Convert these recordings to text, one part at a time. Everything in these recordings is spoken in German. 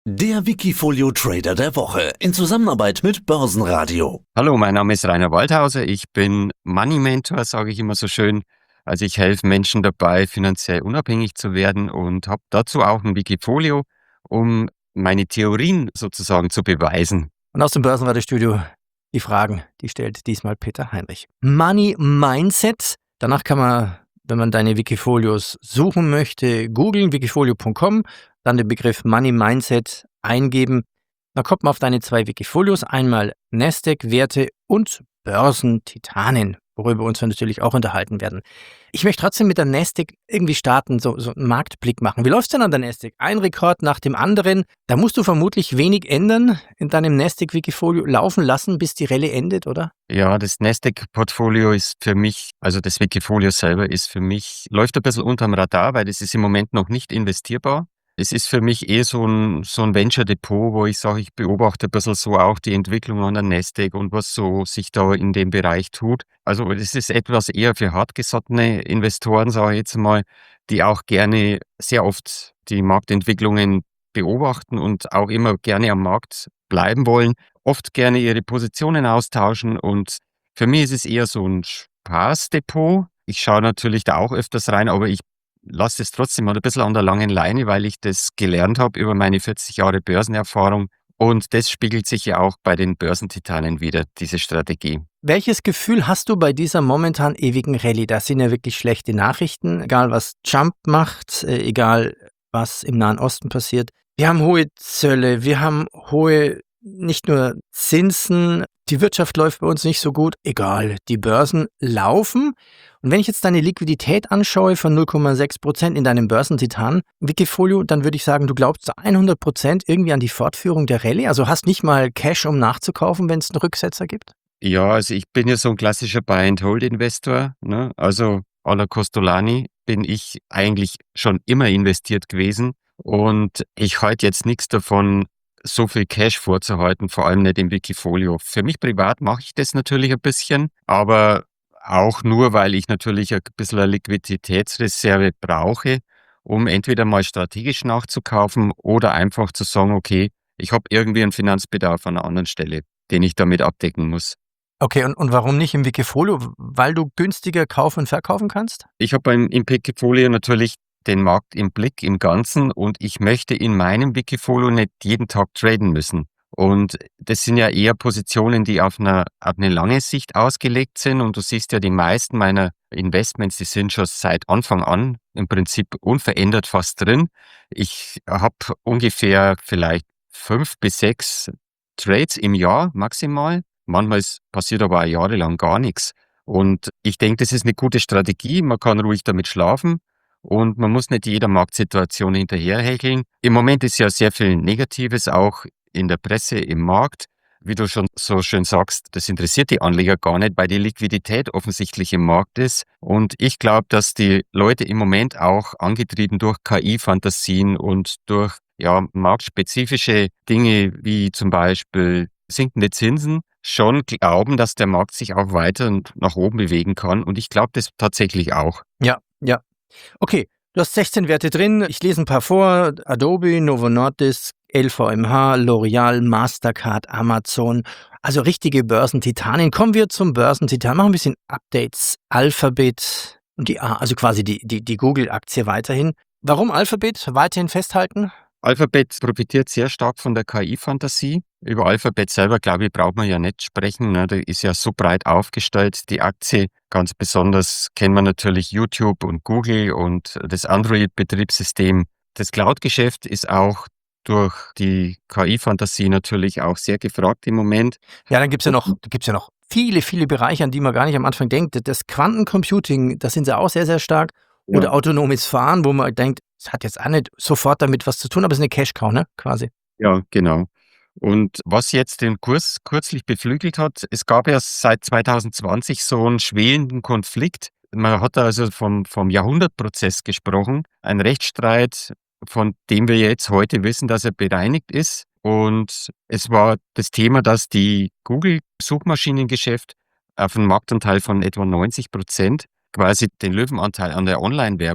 Der Wikifolio Trader der Woche in Zusammenarbeit mit Börsenradio. Hallo, mein Name ist Rainer Waldhauser. Ich bin Money Mentor, sage ich immer so schön. Also ich helfe Menschen dabei, finanziell unabhängig zu werden und habe dazu auch ein Wikifolio, um meine Theorien sozusagen zu beweisen. Und aus dem Börsenradiostudio die Fragen, die stellt diesmal Peter Heinrich. Money Mindset. Danach kann man, wenn man deine Wikifolios suchen möchte, googeln, wikifolio.com, dann den Begriff Money Mindset eingeben. Dann kommt man auf deine 2 Wikifolios, einmal Nasdaq-Werte und Börsentitanen, worüber wir uns natürlich auch unterhalten werden. Ich möchte trotzdem mit der Nasdaq irgendwie starten, so einen Marktblick machen. Wie läuft's denn an der Nasdaq? Ein Rekord nach dem anderen. Da musst du vermutlich wenig ändern in deinem Nasdaq-Wikifolio, laufen lassen, bis die Rallye endet, oder? Ja, das Nasdaq-Portfolio ist für mich, also das Wikifolio selber ist für mich, läuft ein bisschen unterm Radar, weil das ist im Moment noch nicht investierbar. Es ist für mich so ein Venture-Depot, wo ich sage, ich beobachte ein bisschen so auch die Entwicklung an der Nasdaq und was so sich da in dem Bereich tut. Also das ist etwas eher für hartgesottene Investoren, sage ich jetzt mal, die auch gerne sehr oft die Marktentwicklungen beobachten und auch immer gerne am Markt bleiben wollen, oft gerne ihre Positionen austauschen, und für mich ist es eher so ein Spaßdepot. Ich schaue natürlich da auch öfters rein, aber ich lasse es trotzdem mal ein bisschen an der langen Leine, weil ich das gelernt habe über meine 40 Jahre Börsenerfahrung, und das spiegelt sich ja auch bei den Börsentitanen wieder, diese Strategie. Welches Gefühl hast du bei dieser momentan ewigen Rallye? Das sind ja wirklich schlechte Nachrichten, egal was Trump macht, egal was im Nahen Osten passiert. Wir haben hohe Zölle, wir haben hohe, nicht nur Zinsen, die Wirtschaft läuft bei uns nicht so gut, egal, die Börsen laufen. Und wenn ich jetzt deine Liquidität anschaue von 0,6% in deinem Börsentitan-Wikifolio, dann würde ich sagen, du glaubst zu 100% irgendwie an die Fortführung der Rallye? Also hast nicht mal Cash, um nachzukaufen, wenn es einen Rücksetzer gibt? Ja, also ich bin ja so ein klassischer Buy-and-Hold-Investor, ne? Also à la Costolani bin ich eigentlich schon immer investiert gewesen, und ich halte jetzt nichts davon, so viel Cash vorzuhalten, vor allem nicht im Wikifolio. Für mich privat mache ich das natürlich ein bisschen, aber auch nur, weil ich natürlich ein bisschen eine Liquiditätsreserve brauche, um entweder mal strategisch nachzukaufen oder einfach zu sagen: „Okay, ich habe irgendwie einen Finanzbedarf an einer anderen Stelle, den ich damit abdecken muss." Okay, und warum nicht im Wikifolio? Weil du günstiger kaufen und verkaufen kannst? Ich habe im Wikifolio natürlich den Markt im Blick im Ganzen, und ich möchte in meinem Wikifolio nicht jeden Tag traden müssen. Und das sind ja eher Positionen, die auf eine lange Sicht ausgelegt sind, und du siehst ja, die meisten meiner Investments, die sind schon seit Anfang an im Prinzip unverändert fast drin. Ich habe ungefähr vielleicht 5 bis 6 Trades im Jahr maximal. Manchmal passiert aber auch jahrelang gar nichts. Und ich denke, das ist eine gute Strategie. Man kann ruhig damit schlafen und man muss nicht jeder Marktsituation hinterherhecheln. Im Moment ist ja sehr viel Negatives auch in der Presse, im Markt. Wie du schon so schön sagst, das interessiert die Anleger gar nicht, weil die Liquidität offensichtlich im Markt ist. Und ich glaube, dass die Leute im Moment auch angetrieben durch KI-Fantasien und durch marktspezifische Dinge wie zum Beispiel sinkende Zinsen schon glauben, dass der Markt sich auch weiter nach oben bewegen kann. Und ich glaube das tatsächlich auch. Ja, ja. Okay, du hast 16 Werte drin. Ich lese ein paar vor. Adobe, Novo Nordisk, LVMH, L'Oreal, Mastercard, Amazon. Also richtige Börsentitanen. Kommen wir zum Börsentitan. Machen ein bisschen Updates. Alphabet und also quasi die Google-Aktie weiterhin. Warum Alphabet weiterhin festhalten? Alphabet profitiert sehr stark von der KI-Fantasie. Über Alphabet selber, glaube ich, braucht man ja nicht sprechen, ne? Der ist ja so breit aufgestellt, die Aktie. Ganz besonders kennt man natürlich YouTube und Google und das Android-Betriebssystem. Das Cloud-Geschäft ist auch durch die KI-Fantasie natürlich auch sehr gefragt im Moment. Ja, dann gibt's ja noch viele, viele Bereiche, an die man gar nicht am Anfang denkt. Das Quantencomputing, da sind sie auch sehr, sehr stark. Oder Ja. autonomes Fahren, wo man denkt, es hat jetzt auch nicht sofort damit was zu tun, aber es ist eine Cash-Cow, ne, quasi. Ja, genau. Und was jetzt den Kurs kürzlich beflügelt hat, es gab ja seit 2020 so einen schwelenden Konflikt. Man hat da also vom Jahrhundertprozess gesprochen, ein Rechtsstreit, von dem wir jetzt heute wissen, dass er bereinigt ist. Und es war das Thema, dass die Google-Suchmaschinengeschäft auf einen Marktanteil von etwa 90% quasi den Löwenanteil an der Online-Werbung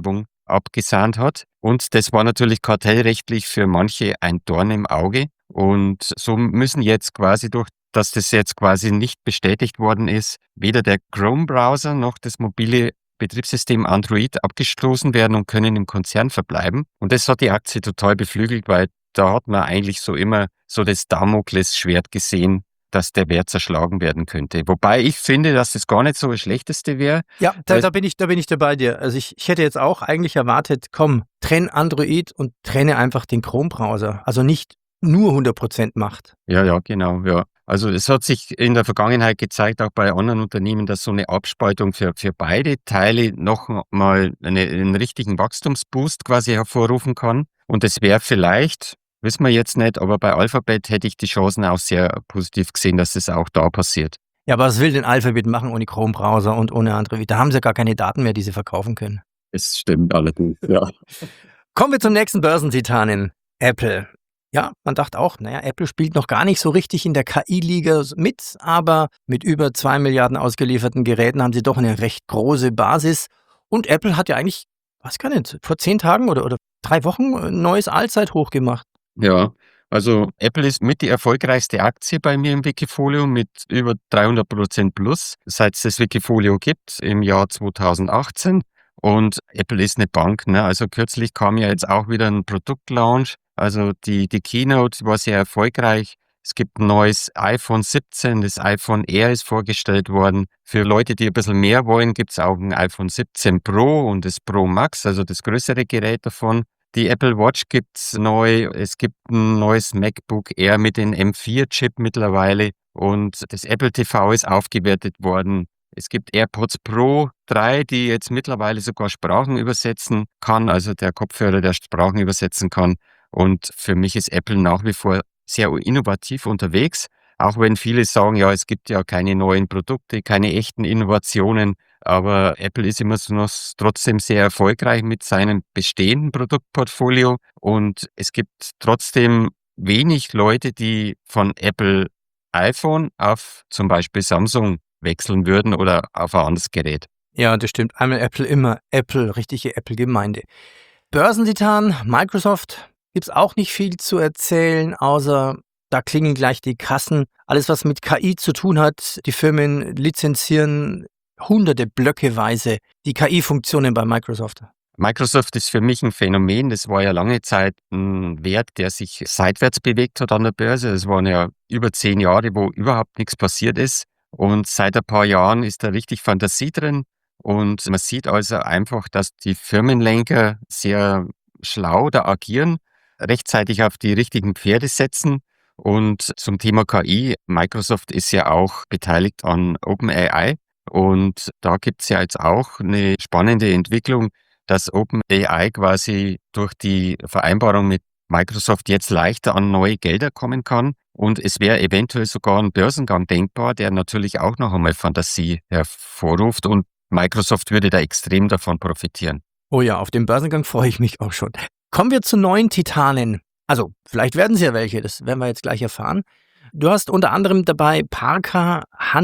abgesahnt hat. Und das war natürlich kartellrechtlich für manche ein Dorn im Auge. Und so müssen jetzt quasi dass das jetzt quasi nicht bestätigt worden ist, weder der Chrome-Browser noch das mobile Betriebssystem Android abgestoßen werden und können im Konzern verbleiben. Und das hat die Aktie total beflügelt, weil da hat man eigentlich so immer so das Damoklesschwert gesehen, dass der Wert zerschlagen werden könnte. Wobei ich finde, dass das gar nicht so das Schlechteste wäre. Ja, da bin ich dabei dir. Also ich hätte jetzt auch eigentlich erwartet, komm, trenn Android und trenne einfach den Chrome-Browser. Also nicht nur 100% Macht. Ja, genau, ja. Also es hat sich in der Vergangenheit gezeigt, auch bei anderen Unternehmen, dass so eine Abspaltung für beide Teile noch mal einen richtigen Wachstumsboost quasi hervorrufen kann. Und das wäre vielleicht, wissen wir jetzt nicht, aber bei Alphabet hätte ich die Chancen auch sehr positiv gesehen, dass das auch da passiert. Ja, aber was will denn Alphabet machen ohne Chrome-Browser und ohne Android? Da haben sie gar keine Daten mehr, die sie verkaufen können. Es stimmt allerdings, ja. Kommen wir zum nächsten Börsentitanen, Apple. Ja, man dachte auch, Apple spielt noch gar nicht so richtig in der KI-Liga mit, aber mit über 2 Milliarden ausgelieferten Geräten haben sie doch eine recht große Basis. Und Apple hat ja eigentlich, weiß gar nicht, vor 10 Tagen oder 3 Wochen ein neues Allzeithoch gemacht. Ja, also Apple ist mit die erfolgreichste Aktie bei mir im Wikifolio mit über 300% plus, seit es das Wikifolio gibt im Jahr 2018. Und Apple ist eine Bank, ne? Also kürzlich kam ja jetzt auch wieder ein Produktlaunch. Also die Keynote war sehr erfolgreich. Es gibt ein neues iPhone 17, das iPhone Air ist vorgestellt worden. Für Leute, die ein bisschen mehr wollen, gibt es auch ein iPhone 17 Pro und das Pro Max, also das größere Gerät davon. Die Apple Watch gibt's neu. Es gibt ein neues MacBook Air mit dem M4-Chip mittlerweile. Und das Apple TV ist aufgewertet worden. Es gibt AirPods Pro 3, die jetzt mittlerweile sogar Sprachen übersetzen kann, also der Kopfhörer, der Sprachen übersetzen kann. Und für mich ist Apple nach wie vor sehr innovativ unterwegs, auch wenn viele sagen, ja, es gibt ja keine neuen Produkte, keine echten Innovationen. Aber Apple ist immer so noch trotzdem sehr erfolgreich mit seinem bestehenden Produktportfolio. Und es gibt trotzdem wenig Leute, die von Apple iPhone auf zum Beispiel Samsung wechseln würden oder auf ein anderes Gerät. Ja, das stimmt. Einmal Apple, immer Apple, richtige Apple-Gemeinde. Börsentitan, Microsoft, gibt's auch nicht viel zu erzählen, außer da klingeln gleich die Kassen. Alles, was mit KI zu tun hat, die Firmen lizenzieren hunderte blöckeweise die KI-Funktionen bei Microsoft. Microsoft ist für mich ein Phänomen. Das war ja lange Zeit ein Wert, der sich seitwärts bewegt hat an der Börse. Es waren ja über 10 Jahre, wo überhaupt nichts passiert ist. Und seit ein paar Jahren ist da richtig Fantasie drin. Und man sieht also einfach, dass die Firmenlenker sehr schlau da agieren, rechtzeitig auf die richtigen Pferde setzen. Und zum Thema KI, Microsoft ist ja auch beteiligt an OpenAI. Und da gibt es ja jetzt auch eine spannende Entwicklung, dass OpenAI quasi durch die Vereinbarung mit Microsoft jetzt leichter an neue Gelder kommen kann. Und es wäre eventuell sogar ein Börsengang denkbar, der natürlich auch noch einmal Fantasie hervorruft. Und Microsoft würde da extrem davon profitieren. Oh ja, auf den Börsengang freue ich mich auch schon. Kommen wir zu neuen Titanen. Also, vielleicht werden es ja welche, das werden wir jetzt gleich erfahren. Du hast unter anderem dabei Parker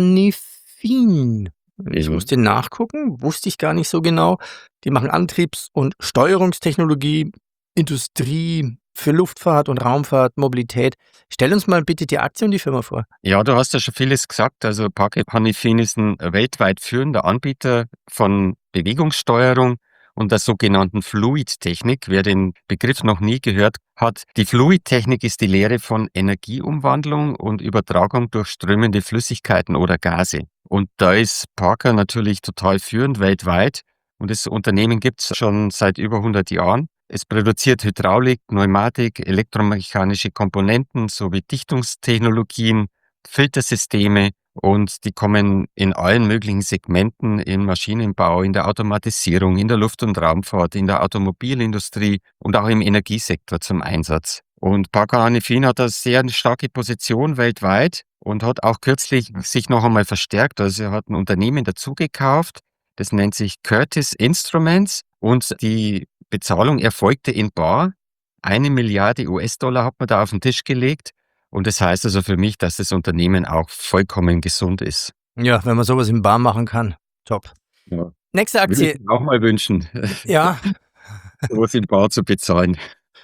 Hannifin. Ich musste nachgucken, wusste ich gar nicht so genau. Die machen Antriebs- und Steuerungstechnologie, Industrie für Luftfahrt und Raumfahrt, Mobilität. Stell uns mal bitte die Aktie und die Firma vor. Ja, du hast ja schon vieles gesagt. Also Parker Hannifin ist ein weltweit führender Anbieter von Bewegungssteuerung und der sogenannten Fluidtechnik. Wer den Begriff noch nie gehört hat, die Fluidtechnik ist die Lehre von Energieumwandlung und Übertragung durch strömende Flüssigkeiten oder Gase. Und da ist Parker natürlich total führend weltweit. Und das Unternehmen gibt es schon seit über 100 Jahren. Es produziert Hydraulik, Pneumatik, elektromechanische Komponenten sowie Dichtungstechnologien, Filtersysteme und die kommen in allen möglichen Segmenten im Maschinenbau, in der Automatisierung, in der Luft- und Raumfahrt, in der Automobilindustrie und auch im Energiesektor zum Einsatz. Und Parker Hannifin hat eine sehr starke Position weltweit und hat auch kürzlich sich noch einmal verstärkt. Also er hat ein Unternehmen dazugekauft, das nennt sich Curtis Instruments und die Bezahlung erfolgte in bar. 1 Milliarde US-Dollar hat man da auf den Tisch gelegt. Und das heißt also für mich, dass das Unternehmen auch vollkommen gesund ist. Ja, wenn man sowas im Bar machen kann, top. Ja. Nächste Würde Aktie. ich mir auch mal wünschen. Ja, sowas im Bar zu bezahlen.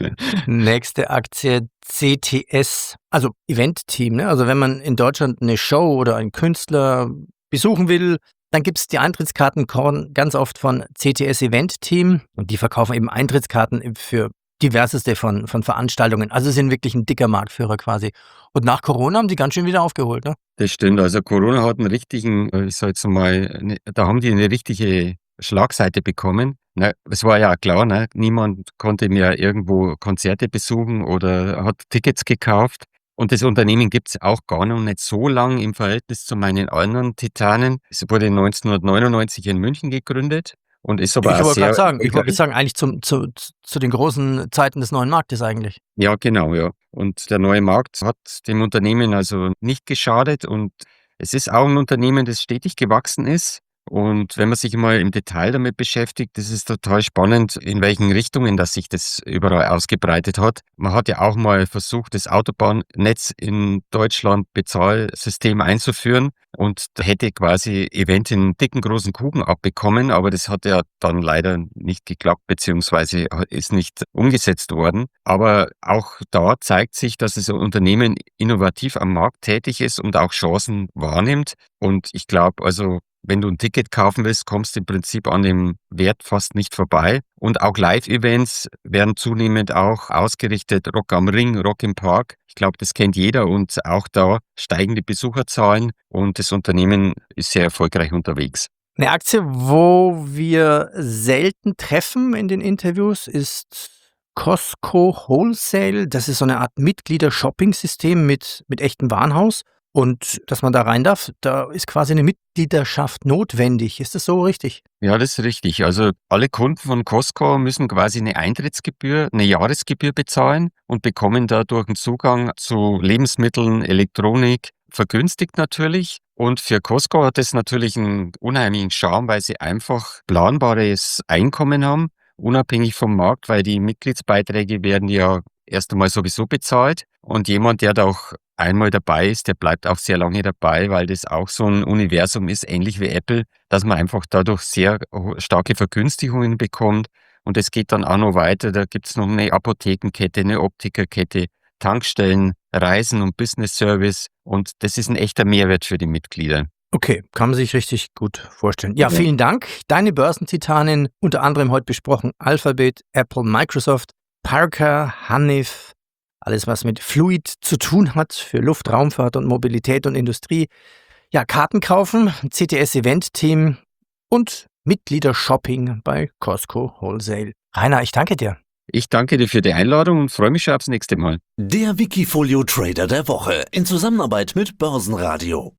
Nächste Aktie CTS, also Event-Team. Ne? Also wenn man in Deutschland eine Show oder einen Künstler besuchen will, dann gibt es die Eintrittskarten ganz oft von CTS Event-Team und die verkaufen eben Eintrittskarten für diverseste von Veranstaltungen. Also sind wirklich ein dicker Marktführer quasi. Und nach Corona haben die ganz schön wieder aufgeholt. Ne? Das stimmt. Also Corona hat einen richtigen, ich sag jetzt mal, da haben die eine richtige Schlagseite bekommen. Ne, es war ja auch klar, ne, niemand konnte mehr irgendwo Konzerte besuchen oder hat Tickets gekauft. Und das Unternehmen gibt es auch gar noch nicht so lang im Verhältnis zu meinen anderen Titanen. Es wurde 1999 in München gegründet und ist aber Ich auch wollte gerade sehr sagen, ich wollte erfolgreich. sagen, eigentlich zu den großen Zeiten des neuen Marktes eigentlich. Ja, genau, ja. Und der neue Markt hat dem Unternehmen also nicht geschadet und es ist auch ein Unternehmen, das stetig gewachsen ist. Und wenn man sich mal im Detail damit beschäftigt, das ist total spannend, in welchen Richtungen das sich das überall ausgebreitet hat. Man hat ja auch mal versucht, das Autobahnnetz in Deutschland Bezahlsystem einzuführen und da hätte quasi Event in dicken großen Kuchen abbekommen, aber das hat ja dann leider nicht geklappt, beziehungsweise ist nicht umgesetzt worden. Aber auch da zeigt sich, dass das Unternehmen innovativ am Markt tätig ist und auch Chancen wahrnimmt. Und ich glaube, also wenn du ein Ticket kaufen willst, kommst du im Prinzip an dem Wert fast nicht vorbei. Und auch Live-Events werden zunehmend auch ausgerichtet. Rock am Ring, Rock im Park. Ich glaube, das kennt jeder und auch da steigen die Besucherzahlen und das Unternehmen ist sehr erfolgreich unterwegs. Eine Aktie, wo wir selten treffen in den Interviews, ist Costco Wholesale. Das ist so eine Art Mitglieder-Shopping-System mit echtem Warenhaus. Und dass man da rein darf, da ist quasi eine Mitgliedschaft notwendig. Ist das so richtig? Ja, das ist richtig. Also alle Kunden von Costco müssen quasi eine Eintrittsgebühr, eine Jahresgebühr bezahlen und bekommen dadurch einen Zugang zu Lebensmitteln, Elektronik, vergünstigt natürlich. Und für Costco hat das natürlich einen unheimlichen Charme, weil sie einfach planbares Einkommen haben, unabhängig vom Markt, weil die Mitgliedsbeiträge werden ja erst einmal sowieso bezahlt. Und jemand, der da auch einmal dabei ist, der bleibt auch sehr lange dabei, weil das auch so ein Universum ist, ähnlich wie Apple, dass man einfach dadurch sehr starke Vergünstigungen bekommt. Und es geht dann auch noch weiter. Da gibt's noch eine Apothekenkette, eine Optikerkette, Tankstellen, Reisen und Business Service. Und das ist ein echter Mehrwert für die Mitglieder. Okay, kann man sich richtig gut vorstellen. Ja, vielen Dank. Deine Börsentitanen, unter anderem heute besprochen, Alphabet, Apple, Microsoft, Parker, Hanif, alles was mit Fluid zu tun hat für Luft, Raumfahrt und Mobilität und Industrie. Ja, Karten kaufen, CTS Event Team und Mitglieder-Shopping bei Costco Wholesale. Rainer, ich danke dir. Ich danke dir für die Einladung und freue mich schon aufs nächste Mal. Der Wikifolio Trader der Woche in Zusammenarbeit mit Börsenradio.